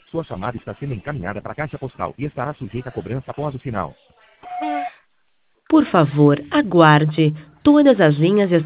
Sua chamada está sendo encaminhada para a caixa postal e estará sujeita a cobrança após o sinal. Por favor, aguarde. Todas as linhas estão